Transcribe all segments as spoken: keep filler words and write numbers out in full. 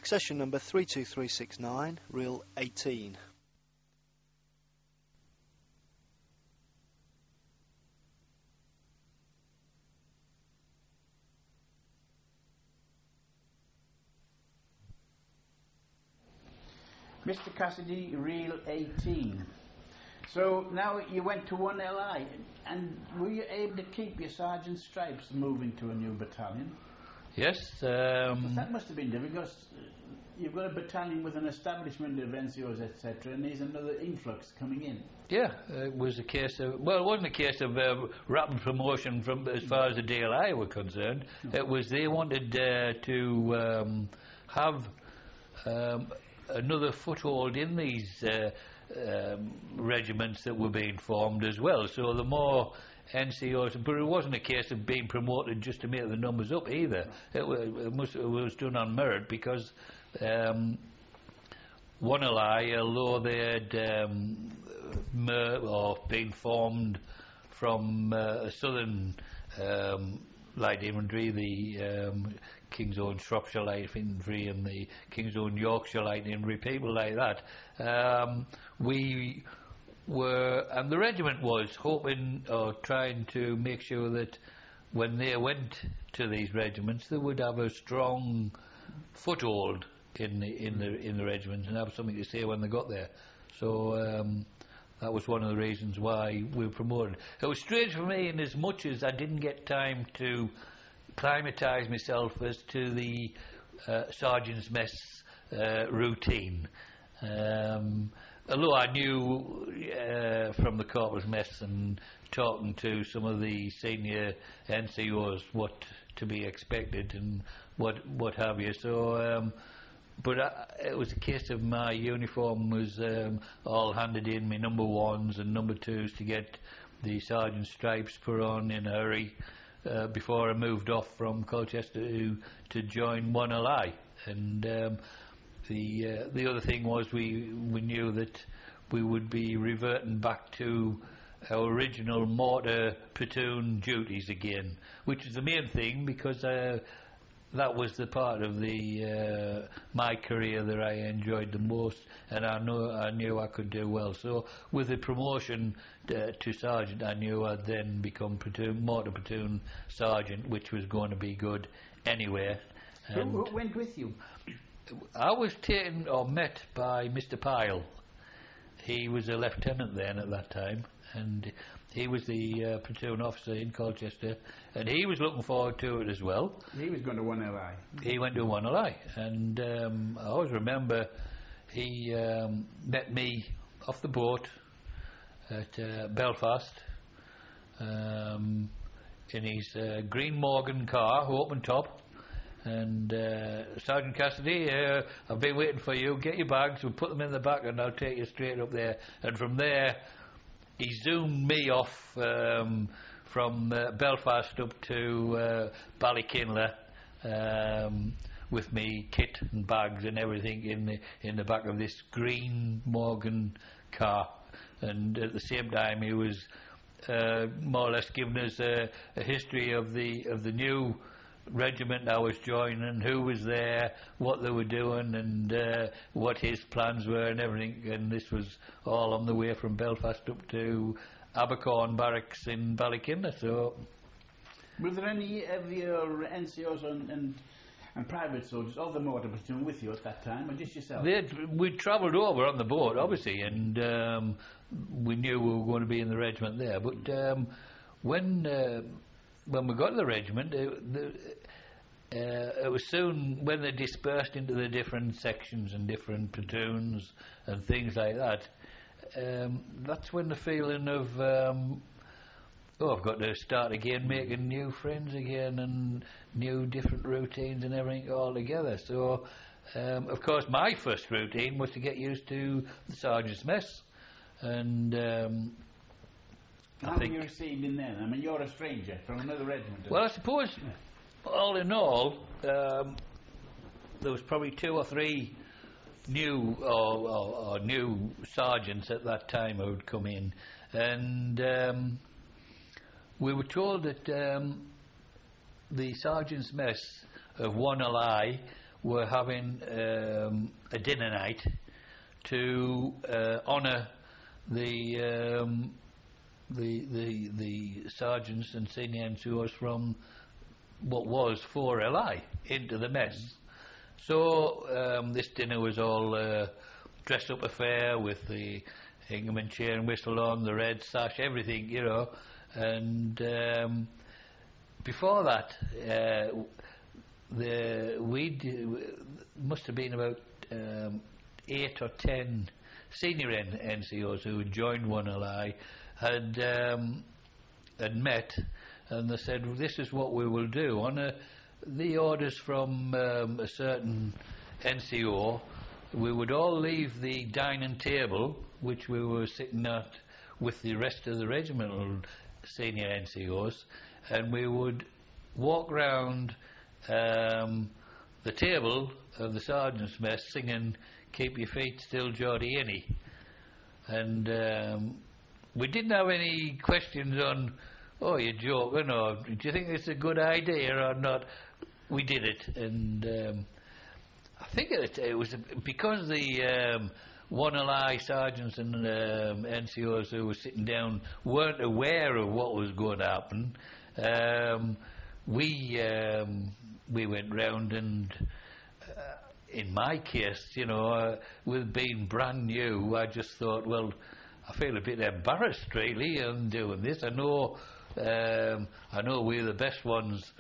Succession number three two three six nine, reel eighteen. Mister Cassidy, reel eighteen. So now you went to one L I, and were you able to keep your sergeant's stripes moving to a new battalion? Yes. Um, that must have been difficult, because you've got a battalion with an establishment of N C Os, et cetera, and there's another influx coming in. Yeah, it was a case of, well, it wasn't a case of uh, rapid promotion from as far as the D L I were concerned. No. It was they wanted uh, to um, have um, another foothold in these uh, um, regiments that were being formed as well. So the more N C Os, but it wasn't a case of being promoted just to make the numbers up either. It was, it must, it was done on merit, because um, one L I, although they had um, mer or been formed from uh, a southern um, light infantry, the um, King's Own Shropshire Light Infantry and the King's Own Yorkshire Light Infantry, people like that, um, we were, and the regiment was hoping or trying to make sure that when they went to these regiments, they would have a strong foothold in the in the in the regiment and have something to say when they got there. So um, that was one of the reasons why we were promoted. It was strange for me, in as much as I didn't get time to climatise myself as to the uh, sergeant's mess uh, routine. Um, although I knew uh, from the corporal's mess and talking to some of the senior N C Os what to be expected and what what have you. So, um, but I, it was a case of my uniform was um, all handed in, my number ones and number twos, to get the sergeant's stripes put on in a hurry uh, before I moved off from Colchester to to join one L I. And um, the uh, the other thing was we we knew that we would be reverting back to our original mortar platoon duties again, which is the main thing, because uh, that was the part of the uh, my career that I enjoyed the most, and I know I knew I could do well. So with the promotion uh, to sergeant, I knew I'd then become platoon, mortar platoon sergeant, which was going to be good anyway. So who went with you? I was taken or met by Mister Pyle. He was a lieutenant then at that time, and he was the uh, platoon officer in Colchester, and he was looking forward to it as well. He was going to one L I. He went to one L I, and um, I always remember he um, met me off the boat at uh, Belfast um, in his uh, Green Morgan car, open top. And uh, Sergeant Cassidy, uh, I've been waiting for you. Get your bags, we'll put them in the back, and I'll take you straight up there. And from there, he zoomed me off um, from uh, Belfast up to uh, Ballykinler um, with me kit and bags and everything in the in the back of this Green Morgan car. And at the same time, he was uh, more or less giving us a, a history of the of the new regiment I was joining, who was there, what they were doing, and uh, what his plans were and everything. And this was all on the way from Belfast up to Abercorn Barracks in Ballykinler. So, were there any of your N C Os and, and, and private soldiers of the mortar platoon with you at that time, or just yourself? We'd travelled over on the boat, obviously, and um, we knew we were going to be in the regiment there. But um, when uh, when we got to the regiment, it, the, uh, it was soon when they dispersed into the different sections and different platoons and things like that. Um, that's when the feeling of um, oh, I've got to start again, making new friends again and new different routines and everything all together. So, um, of course, my first routine was to get used to the sergeant's mess, and um, How were you received in there? I mean, you're a stranger from another regiment. Well, I suppose, all in all, um, there was probably two or three new or, or, or new sergeants at that time who had come in, and um, we were told that um, the sergeant's mess of one L I were having um, a dinner night to uh, honour the, um, the the the sergeants and senior N C Os from what was four L I into the mess. So um, this dinner was all uh, dress up affair with the Ingham chair and whistle on, the red sash, everything, you know. And um, before that, uh, the we must have been about um, eight or ten senior N NCOs who had joined one L I, had um, had met, and they said, well, "This is what we will do on a, the orders from um, a certain N C O. We would all leave the dining table, which we were sitting at with the rest of the regimental senior N C Os, and we would walk round um, the table of the sergeant's mess singing 'Keep Your Feet Still, Geordie Innie.' And um, we didn't have any questions on, oh, you're joking, or do you think it's a good idea or not? We did it, and um, I think it, it was because the um, one L I sergeants and um, N C Os who were sitting down weren't aware of what was going to happen. Um, we um, we went round, and uh, in my case, you know, uh, with being brand new, I just thought, well, I feel a bit embarrassed really in doing this. I know, um, I know we're the best ones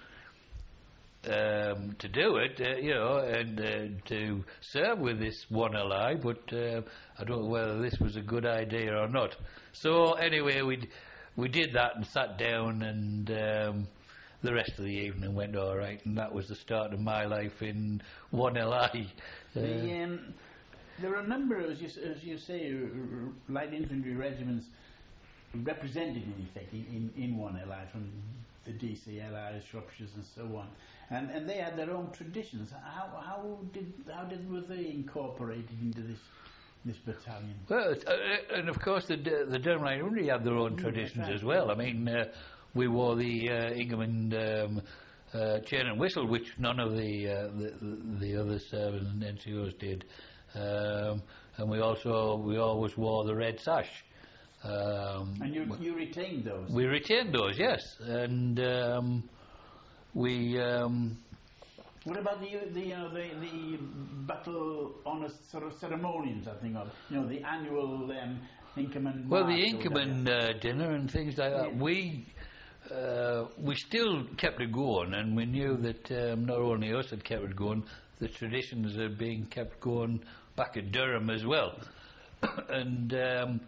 um, to do it, uh, you know, and uh, to serve with this one L I, but uh, I don't know whether this was a good idea or not. So anyway, we we did that and sat down, and um, the rest of the evening went all right, and that was the start of my life in one L I. Uh, The, um, there are a number, as you, as you say, r- r- light infantry regiments represented in effect in, in one L I, from the D C L I, Shropshires and so on, and and they had their own traditions. How how did how did were they incorporated into this this battalion? Well, uh, and of course the the Durham Light Infantry had their own Mm, traditions right. as well. I mean, uh, we wore the uh, Ingham and um, uh, chain and whistle, which none of the uh, the, the other service and N C Os did, um, and we also we always wore the red sash. Um, And you you retained those. we retained those, yes, and um, we. Um, What about the the you know the the battle honour sort of ceremonials? I think of you know the annual um, Ingham and Well, the March or Ingham whatever. and uh, dinner and things like that, Yeah. we uh, we still kept it going, and we knew that um, not only us had kept it going, the traditions are being kept going back at Durham as well. And um,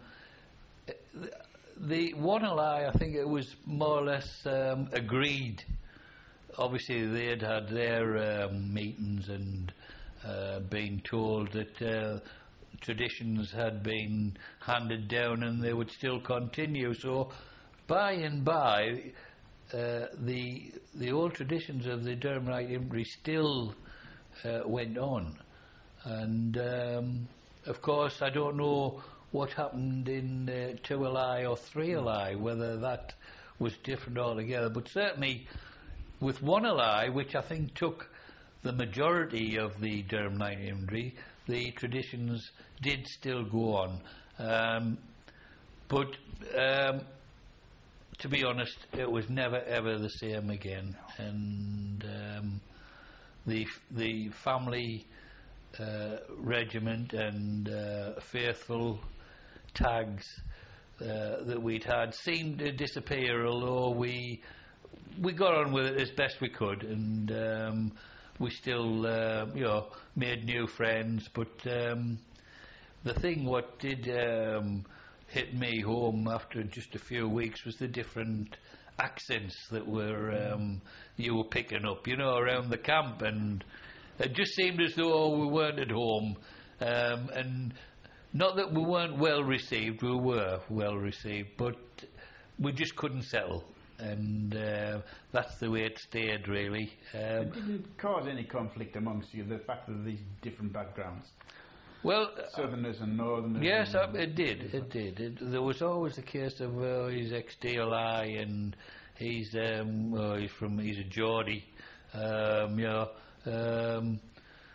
the one L I, I think it was more or less um, agreed. Obviously, they had had their um, meetings and uh, been told that uh, traditions had been handed down and they would still continue. So, by and by, uh, the the old traditions of the Durham Light Infantry still uh, went on. And um, of course, I don't know what happened in uh, two L I or three L I, whether that was different altogether. But certainly, with one L I, which I think took the majority of the Durham Light Infantry, the traditions did still go on. Um, but um, to be honest, it was never ever the same again. And um, the the family uh, regiment and uh, faithful tags uh, that we'd had seemed to disappear, although we we got on with it as best we could, and um, we still uh, you know made new friends. But um, the thing what did um, hit me home after just a few weeks was the different accents that were um, you were picking up, you know, around the camp, and it just seemed as though we weren't at home. Um, and not that we weren't well received, we were well received, but we just couldn't settle, and uh, that's the way it stayed, really. Um, It didn't cause any conflict amongst you, the fact of these different backgrounds, well, Southerners and Northerners. yes, and, uh, it did. It did. It, there was always the case of uh, he's ex-D L I and he's um, well, he's from he's a Geordie, um, you know. Um,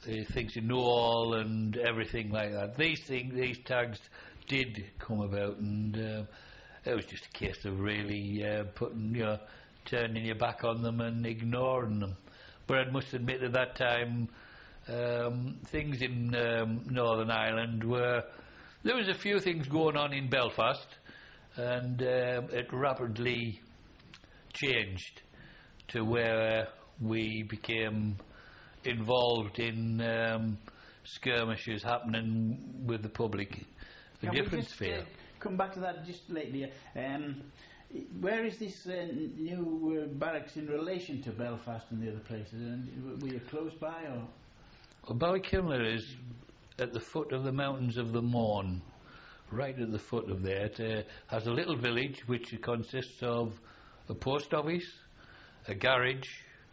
the things in Noel and everything like that. These things, these tags did come about, and uh, it was just a case of really uh, putting, you know, turning your back on them and ignoring them. But I must admit at that time, um, things in um, Northern Ireland were, there was a few things going on in Belfast, and uh, it rapidly changed to where we became involved in um, skirmishes happening with the public. The Can we difference just, fair. Uh, come back to that just lately. Um, where is this uh, new uh, barracks in relation to Belfast and the other places? And were you close by, or? Well, Ballykinler is at the foot of the mountains of the Mourne, right at the foot of there. It uh, has a little village which consists of a post office, a garage,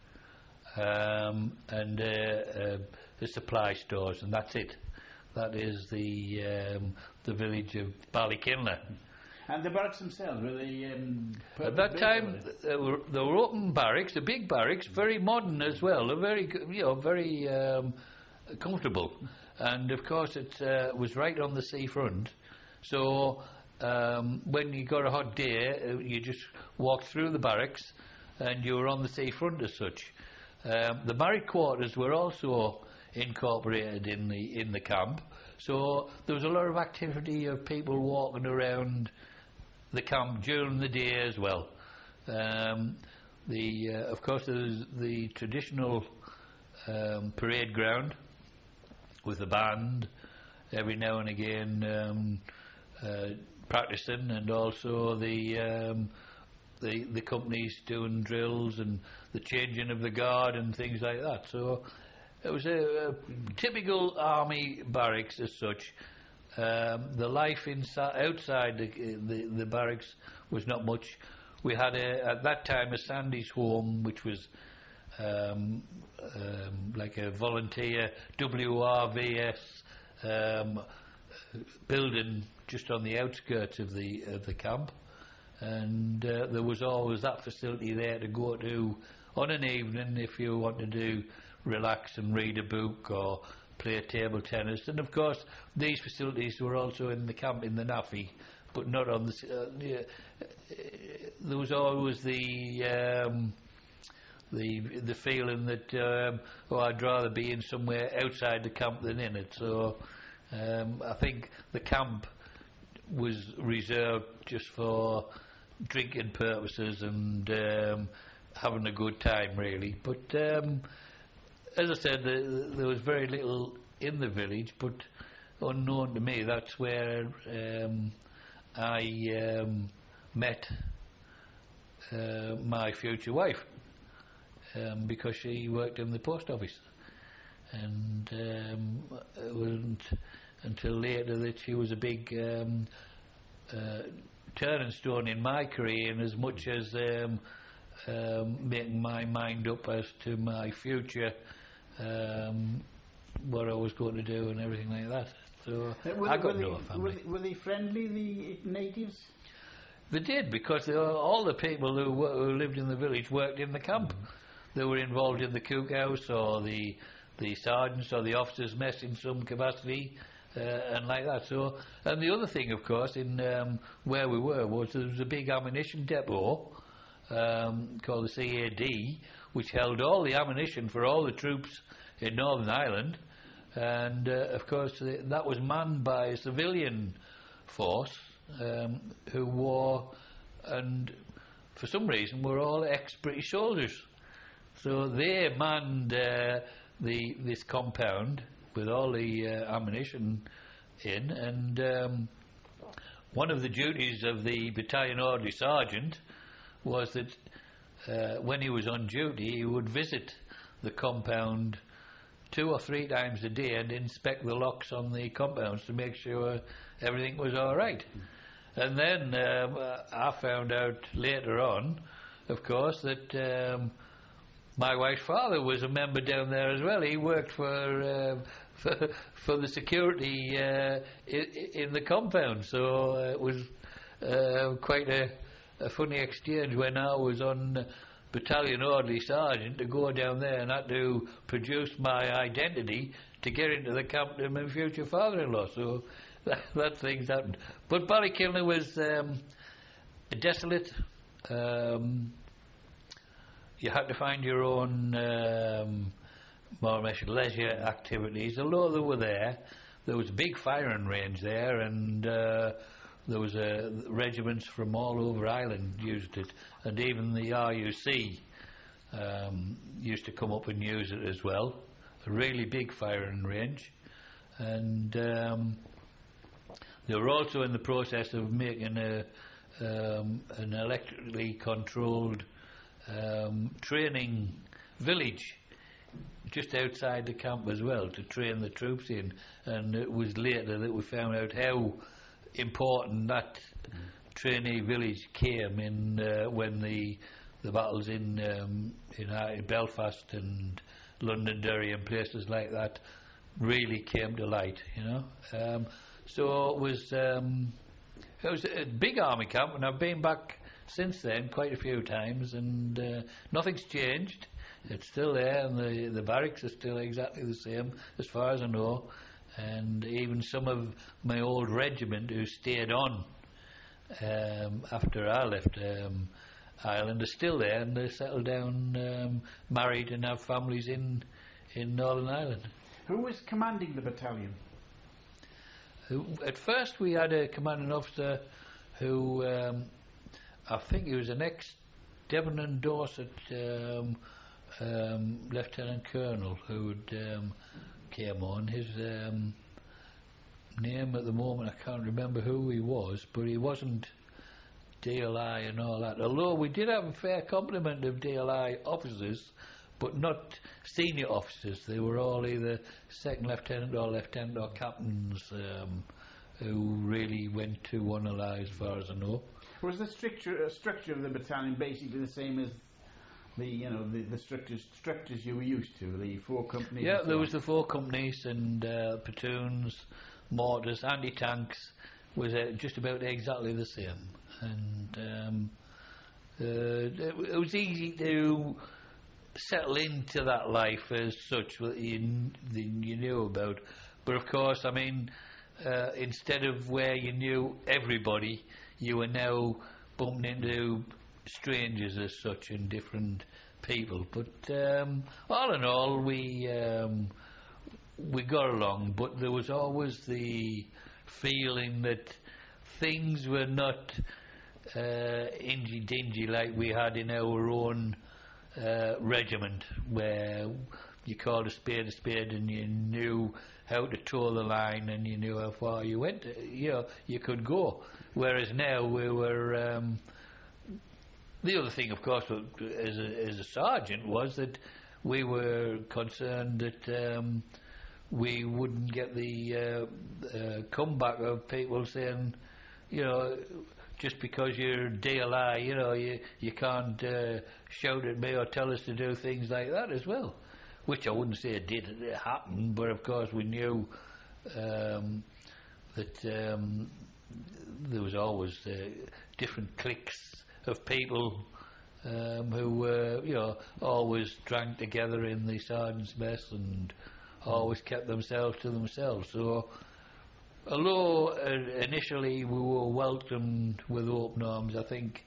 um, and uh, uh, the supply stores, and that's it. That is the um, the village of Ballykinler. And the barracks themselves, were they um, At that time, there were, there were open barracks, the big barracks, very modern as well, a very, go- you know, very um, comfortable. And of course, it uh, was right on the seafront. So um, when you got a hot day, uh, you just walked through the barracks, and you were on the seafront as such. Um, the barrack quarters were also incorporated in the in the camp, so there was a lot of activity of people walking around the camp during the day as well. Um, the uh, of course there's the traditional um, parade ground with the band every now and again um, uh, practicing, and also the um, the the companies doing drills and the changing of the guard and things like that. So it was a, a typical army barracks as such. Um, the life inside, outside the, the the barracks was not much. We had a, at that time a Sandy's home, which was um, um, like a volunteer W R V S um, building just on the outskirts of the of the camp, and uh, there was always that facility there to go to on an evening if you wanted to relax and read a book or play table tennis. And of course these facilities were also in the camp in the Naffy, but not on the uh, yeah, there was always the um, the the feeling that um, oh, I'd rather be in somewhere outside the camp than in it. So um, I think the camp was reserved just for drinking purposes and um, having a good time, really. But um, as I said, the, there was very little in the village, but unknown to me, that's where um, I um, met uh, my future wife, um, because she worked in the post office, and um, it wasn't until later that she was a big um, uh, turning stone in my career, in as much as um, um, making my mind up as to my future, um, what I was going to do and everything like that. So Uh, were I they- got were no they, family. Were they, were they friendly, the natives? They did, because they were, all the people who, wo- who lived in the village worked in the camp. They were involved in the cookhouse or the the sergeants or the officers' mess in some capacity, uh, and like that. So, and the other thing, of course, in um, where we were was there was a big ammunition depot um, called the C A D, which held all the ammunition for all the troops in Northern Ireland, and uh, of course the, that was manned by a civilian force um, who wore, and for some reason were all ex-British soldiers. So they manned uh, the this compound with all the uh, ammunition in, and um, one of the duties of the battalion orderly sergeant was that uh, when he was on duty, he would visit the compound two or three times a day and inspect the locks on the compounds to make sure everything was all right. And then um, I found out later on, of course, that um, my wife's father was a member down there as well. He worked for uh, for, for the security uh, in, in the compound, so uh, it was uh, quite a, a funny exchange when I was on battalion orderly sergeant to go down there and had to produce my identity to get into the camp to my future father-in-law. So that, that thing's happened. But Ballykilner was um, desolate. Um, you had to find your own um, more or less leisure activities. Although they were there, there was a big firing range there, and uh, there was uh, regiments from all over Ireland used it, and even the R U C um, used to come up and use it as well. A really big firing range, and um, they were also in the process of making a, um, an electrically controlled um, training village just outside the camp as well to train the troops in, and it was later that we found out how important that mm. trainee village came in uh, when the the battles in um, in, uh, in Belfast and Londonderry and places like that really came to light, you know. Um, so it was um, it was a big army camp, and I've been back since then quite a few times, and uh, nothing's changed. It's still there, and the the barracks are still exactly the same as far as I know. And even some of my old regiment who stayed on um, after I left um, Ireland are still there, and they settled down, um, married, and have families in in Northern Ireland. Who was commanding the battalion? Who, at first we had a commanding officer who um, I think he was an ex-Devon and Dorset um, um, Lieutenant Colonel who would um, came on. His um, name at the moment I can't remember who he was, but he wasn't D L I and all that. Although we did have a fair complement of D L I officers, but not senior officers. They were all either second lieutenant or lieutenant or captains um, who really went to one L I as far as I know. Was the structure uh, structure of the battalion basically the same as the you know the, the structures structures you were used to, the four companies? Yeah, so there on? was the four companies and uh, platoons, mortars, anti-tanks was uh, just about exactly the same, and um, uh, it, it was easy to settle into that life as such that you, you knew about. But of course, I mean, uh, instead of where you knew everybody, you were now bumping into strangers as such and different people. But um, all in all, we um, we got along. But there was always the feeling that things were not uh, ingy dingy like we had in our own uh, regiment, where you called a spade a spade and you knew how to toe the line and you knew how far you went. You know, you could go. Whereas now we were. Um, The other thing, of course, as a, as a sergeant, was that we were concerned that um, we wouldn't get the uh, uh, comeback of people saying, you know, just because you're D L I, you know, you you can't uh, shout at me or tell us to do things like that as well. Which I wouldn't say it did happen, but of course we knew um, that um, there was always uh, different cliques of people um, who were, you know, always drank together in the sergeant's mess and always kept themselves to themselves. So, although uh, initially we were welcomed with open arms, I think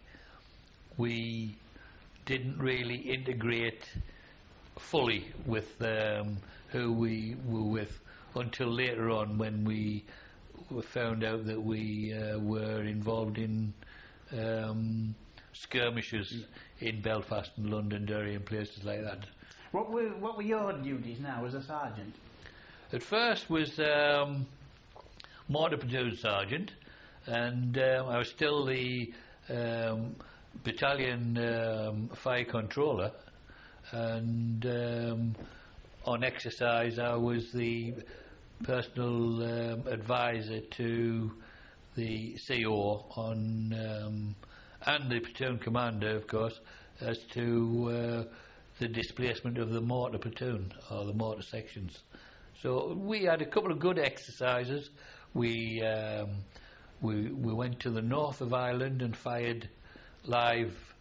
we didn't really integrate fully with um, who we were with until later on, when we found out that we uh, were involved in um, skirmishes in Belfast and Londonderry and places like that. What were what were your duties now as a sergeant? At first was um, mortar platoon sergeant, and um, I was still the um, battalion um, fire controller, and um, on exercise I was the personal um, advisor to the C O on um, and the platoon commander, of course, as to uh, the displacement of the mortar platoon or the mortar sections. So we had a couple of good exercises. We um, we we went to the north of Ireland and fired live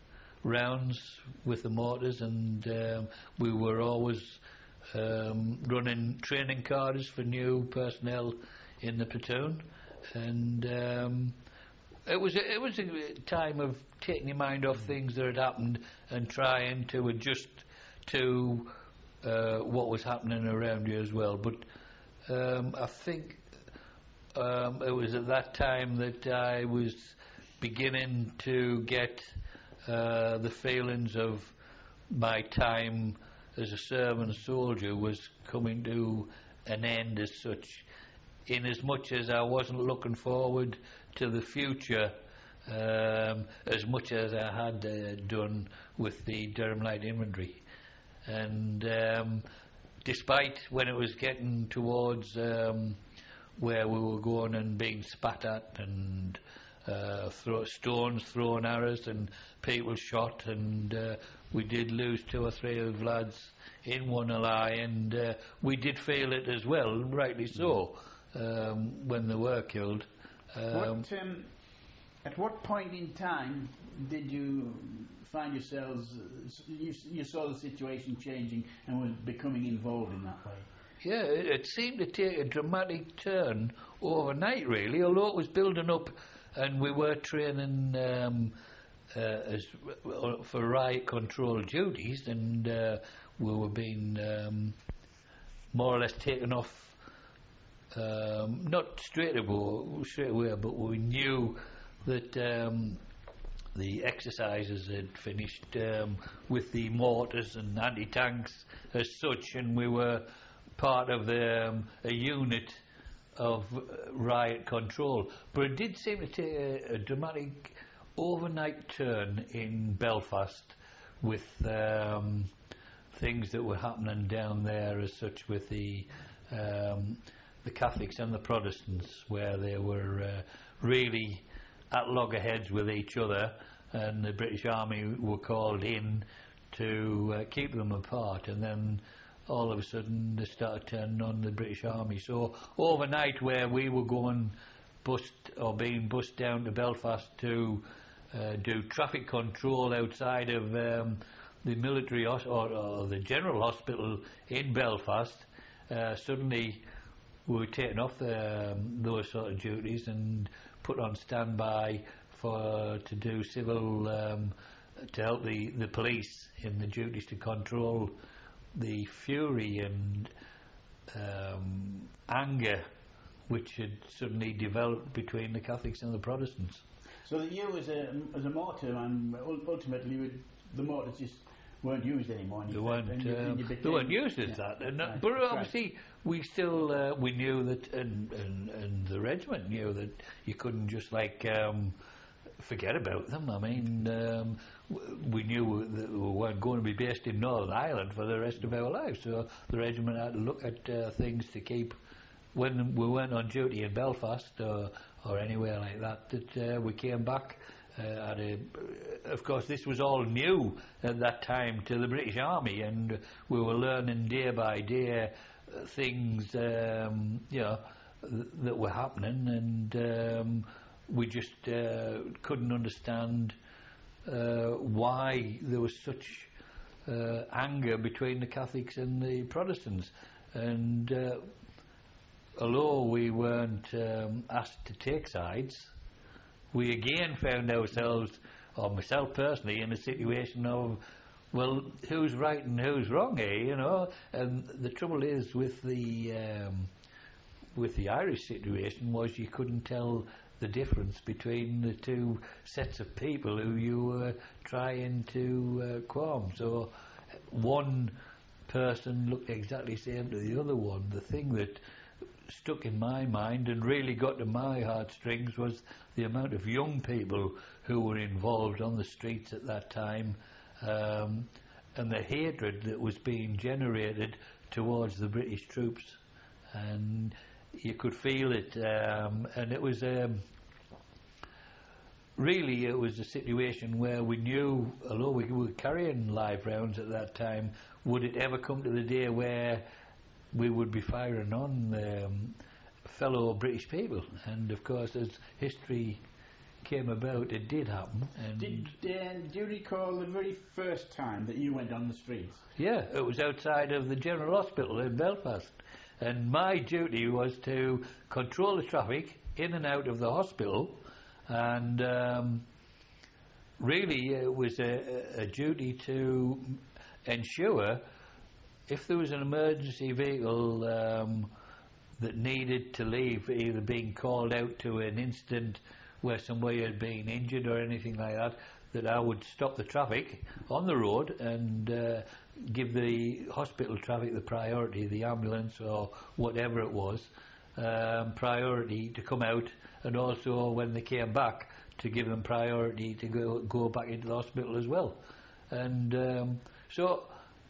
rounds with the mortars, and um, we were always um, running training cards for new personnel in the platoon, and um, it was a, it was a time of taking your mind off things that had happened and trying to adjust to uh, what was happening around you as well. But um, I think um, it was at that time that I was beginning to get uh, the feelings of my time as a servant soldier was coming to an end as such, in as much as I wasn't looking forward to the future um, as much as I had uh, done with the Durham Light Infantry. And um, despite when it was getting towards um, where we were going and being spat at and uh, throw, stones thrown at us and people shot, and uh, we did lose two or three of lads in one ally, and uh, we did feel it as well, rightly so, um, when they were killed. Um, what, um, at what point in time did you find yourselves, uh, you, you saw the situation changing and were becoming involved in that way? Yeah, it, it seemed to take a dramatic turn overnight, really, although it was building up, and we were training um, uh, as, uh, for riot control duties, and uh, we were being um, more or less taken off, um, not straight away, straight away, but we knew that um, the exercises had finished um, with the mortars and anti-tanks as such, and we were part of the, um, a unit of uh, riot control. But it did seem to take a, a dramatic overnight turn in Belfast with um, things that were happening down there as such with the um, the Catholics and the Protestants, where they were uh, really at loggerheads with each other, and the British Army were called in to uh, keep them apart, and then all of a sudden they started turning on the British Army. So overnight, where we were going bust or being bussed down to Belfast to uh, do traffic control outside of um, the military hos- or, or the general hospital in Belfast, uh, suddenly we were taken off the, um, those sort of duties and put on standby for to do civil um, to help the, the police in the duties to control the fury and um, anger which had suddenly developed between the Catholics and the Protestants. So that you, as a as a martyr, and ultimately would, the mortars just weren't used anymore. They weren't. And you, Um, and you became, they weren't used as yeah, that. And, uh, right, but right. obviously, we still uh, we knew that, and, and and the regiment knew that you couldn't just like um, forget about them. I mean, um, w- we knew that we weren't going to be based in Northern Ireland for the rest of our lives. So the regiment had to look at uh, things to keep when we weren't on duty in Belfast or or anywhere like that. That uh, we came back. Uh, at a, of course, this was all new at that time to the British Army, and we were learning day by day uh, things, um, you know, th- that were happening, and um, we just uh, couldn't understand uh, why there was such uh, anger between the Catholics and the Protestants. And uh, although we weren't um, asked to take sides, we again found ourselves, or myself personally, in a situation of, well, who's right and who's wrong, eh? You know. And the trouble is with the um, with the Irish situation was you couldn't tell the difference between the two sets of people who you were trying to uh, qualm. So one person looked exactly the same to the other one. The thing that stuck in my mind and really got to my heartstrings was the amount of young people who were involved on the streets at that time, um, and the hatred that was being generated towards the British troops, and you could feel it, um, and it was um, really it was a situation where we knew, although we were carrying live rounds at that time, would it ever come to the day where we would be firing on um, fellow British people? And of course, as history came about, it did happen. And Did, uh, do you recall the very first time that you went on the streets? yeah, it was outside of the General Hospital in Belfast. And my duty was to control the traffic in and out of the hospital, and um, really it was a, a duty to ensure if there was an emergency vehicle um, that needed to leave, either being called out to an incident where somebody had been injured or anything like that, that I would stop the traffic on the road and uh, give the hospital traffic the priority, the ambulance or whatever it was, um, priority to come out, and also when they came back to give them priority to go go back into the hospital as well. And um, so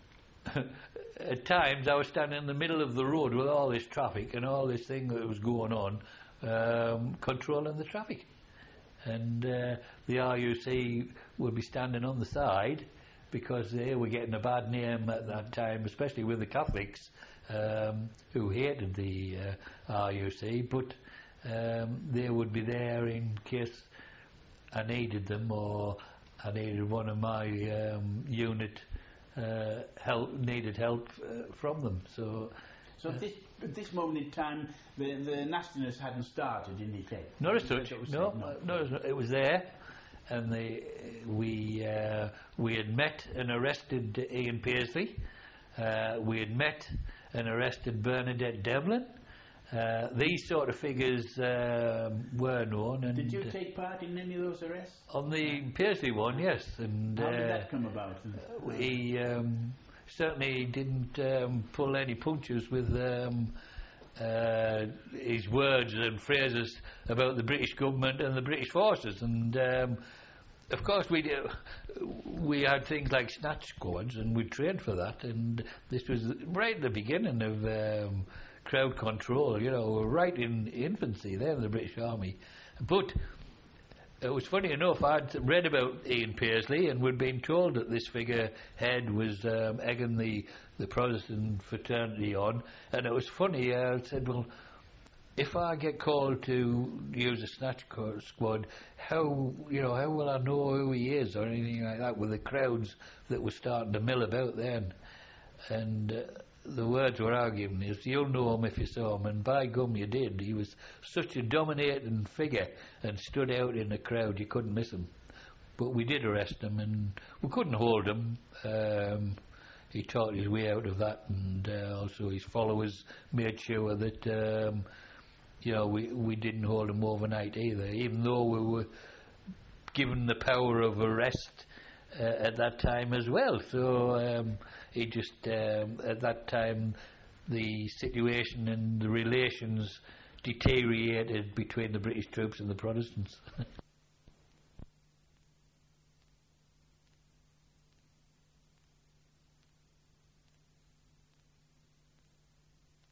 at times I was standing in the middle of the road with all this traffic and all this thing that was going on, um, controlling the traffic. And uh, the R U C would be standing on the side because they were getting a bad name at that time, especially with the Catholics um, who hated the uh, R U C, but um, they would be there in case I needed them, or I needed one of my um, unit uh, help needed help uh, from them. So, So at this, at this moment in time, the, the nastiness hadn't started in effect? not as It such. was- No, no. not as, it was there, and they, we uh, we had met and arrested Ian Paisley. Uh, we had met and arrested Bernadette Devlin. Uh, these sort of figures um, were known. And Did you uh, take part in any of those arrests? on the Paisley one, yes, and How did uh, that come about? he um, certainly didn't um, pull any punches with um, uh, his words and phrases about the British government and the British forces. And um, of course we do, we had things like snatch squads, and we trained for that. And this was right at the beginning of um, crowd control. You know, right in infancy there in the British Army. But it was funny enough, I'd read about Ian Paisley, and we'd been told that this figurehead was um, egging the, the Protestant fraternity on. And it was funny, uh, I said, well, if I get called to use a snatch co- squad, how, you know, how will I know who he is or anything like that, with the crowds that were starting to mill about then? And uh, the words were arguing is, you'll know him if you saw him, and by gum you did. He was such a dominating figure and stood out in the crowd, you couldn't miss him. But we did arrest him, and we couldn't hold him. Um, he talked his way out of that, and uh, also his followers made sure that um, you know, we, we didn't hold him overnight either, even though we were given the power of arrest uh, at that time as well. So um, he just, um, at that time, the situation and the relations deteriorated between the British troops and the Protestants.